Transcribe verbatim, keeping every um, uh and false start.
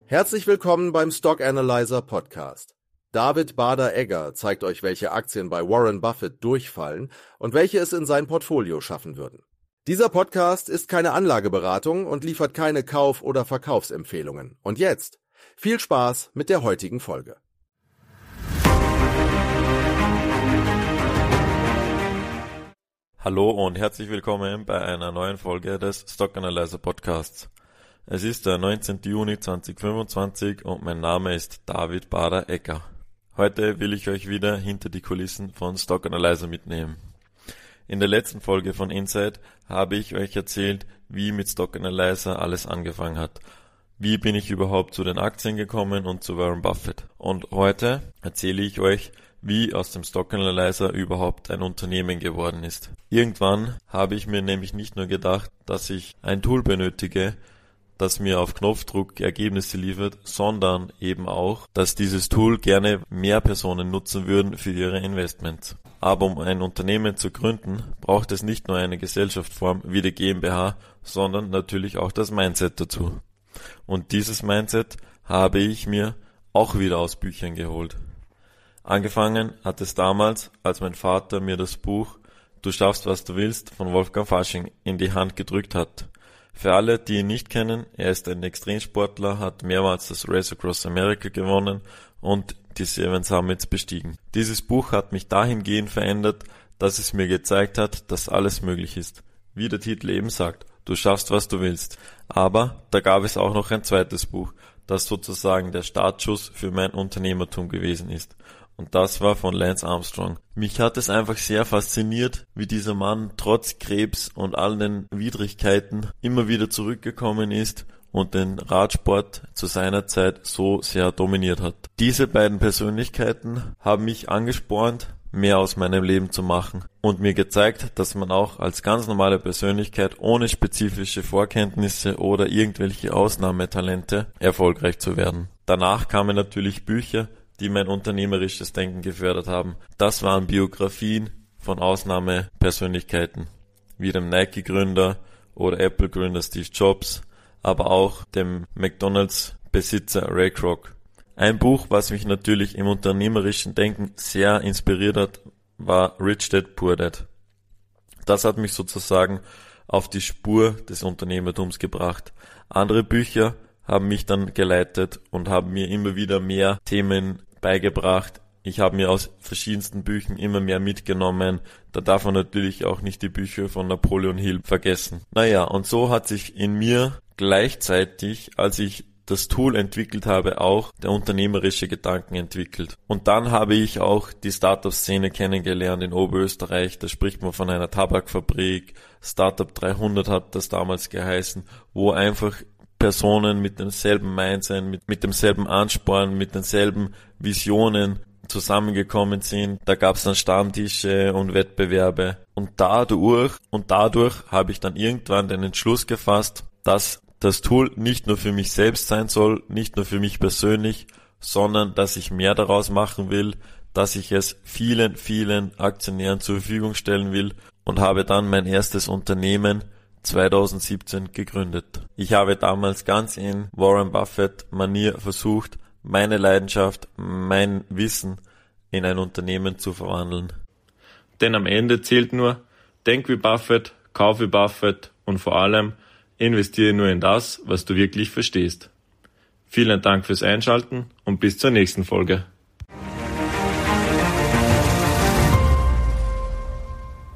Herzlich willkommen beim Stock Analyzer Podcast. David Bader-Egger zeigt euch, welche Aktien bei Warren Buffett durchfallen und welche es in sein Portfolio schaffen würden. Dieser Podcast ist keine Anlageberatung und liefert keine Kauf- oder Verkaufsempfehlungen. Und jetzt viel Spaß mit der heutigen Folge. Hallo und herzlich willkommen bei einer neuen Folge des Stock Analyzer Podcasts. Es ist der neunzehnten Juni zweitausendfünfundzwanzig und mein Name ist David Bader-Egger. Heute will ich euch wieder hinter die Kulissen von Stock Analyzer mitnehmen. In der letzten Folge von Insight habe ich euch erzählt, wie mit Stock Analyzer alles angefangen hat. Wie bin ich überhaupt zu den Aktien gekommen und zu Warren Buffett. Und heute erzähle ich euch, wie aus dem Stock Analyzer überhaupt ein Unternehmen geworden ist. Irgendwann habe ich mir nämlich nicht nur gedacht, dass ich ein Tool benötige, das mir auf Knopfdruck Ergebnisse liefert, sondern eben auch, dass dieses Tool gerne mehr Personen nutzen würden für ihre Investments. Aber um ein Unternehmen zu gründen, braucht es nicht nur eine Gesellschaftsform wie die GmbH, sondern natürlich auch das Mindset dazu. Und dieses Mindset habe ich mir auch wieder aus Büchern geholt. Angefangen hat es damals, als mein Vater mir das Buch Du schaffst, was du willst von Wolfgang Fasching in die Hand gedrückt hat. Für alle, die ihn nicht kennen, er ist ein Extremsportler, hat mehrmals das Race Across America gewonnen und die Seven Summits bestiegen. Dieses Buch hat mich dahingehend verändert, dass es mir gezeigt hat, dass alles möglich ist. Wie der Titel eben sagt, du schaffst, was du willst. Aber da gab es auch noch ein zweites Buch, das sozusagen der Startschuss für mein Unternehmertum gewesen ist. Und das war von Lance Armstrong. Mich hat es einfach sehr fasziniert, wie dieser Mann trotz Krebs und all den Widrigkeiten immer wieder zurückgekommen ist und den Radsport zu seiner Zeit so sehr dominiert hat. Diese beiden Persönlichkeiten haben mich angespornt, mehr aus meinem Leben zu machen und mir gezeigt, dass man auch als ganz normale Persönlichkeit ohne spezifische Vorkenntnisse oder irgendwelche Ausnahmetalente erfolgreich zu werden. Danach kamen natürlich Bücher, die mein unternehmerisches Denken gefördert haben. Das waren Biografien von Ausnahmepersönlichkeiten, wie dem Nike-Gründer oder Apple-Gründer Steve Jobs, aber auch dem McDonalds-Besitzer Ray Kroc. Ein Buch, was mich natürlich im unternehmerischen Denken sehr inspiriert hat, war Rich Dad Poor Dad. Das hat mich sozusagen auf die Spur des Unternehmertums gebracht. Andere Bücher haben mich dann geleitet und haben mir immer wieder mehr Themen beigebracht. Ich habe mir aus verschiedensten Büchern immer mehr mitgenommen. Da darf man natürlich auch nicht die Bücher von Napoleon Hill vergessen. Naja, und so hat sich in mir gleichzeitig, als ich das Tool entwickelt habe, auch der unternehmerische Gedanken entwickelt. Und dann habe ich auch die Startup-Szene kennengelernt in Oberösterreich. Da spricht man von einer Tabakfabrik. Startup dreihundert hat das damals geheißen, wo einfach Personen mit demselben Mindset, mit, mit demselben Ansporn, mit denselben Visionen zusammengekommen sind. Da gab es dann Stammtische und Wettbewerbe. Und dadurch, und dadurch habe ich dann irgendwann den Entschluss gefasst, dass das Tool nicht nur für mich selbst sein soll, nicht nur für mich persönlich, sondern dass ich mehr daraus machen will, dass ich es vielen, vielen Aktionären zur Verfügung stellen will und habe dann mein erstes Unternehmen zweitausendsiebzehn gegründet. Ich habe damals ganz in Warren Buffett-Manier versucht, meine Leidenschaft, mein Wissen in ein Unternehmen zu verwandeln. Denn am Ende zählt nur, denk wie Buffett, kauf wie Buffett und vor allem investiere nur in das, was du wirklich verstehst. Vielen Dank fürs Einschalten und bis zur nächsten Folge.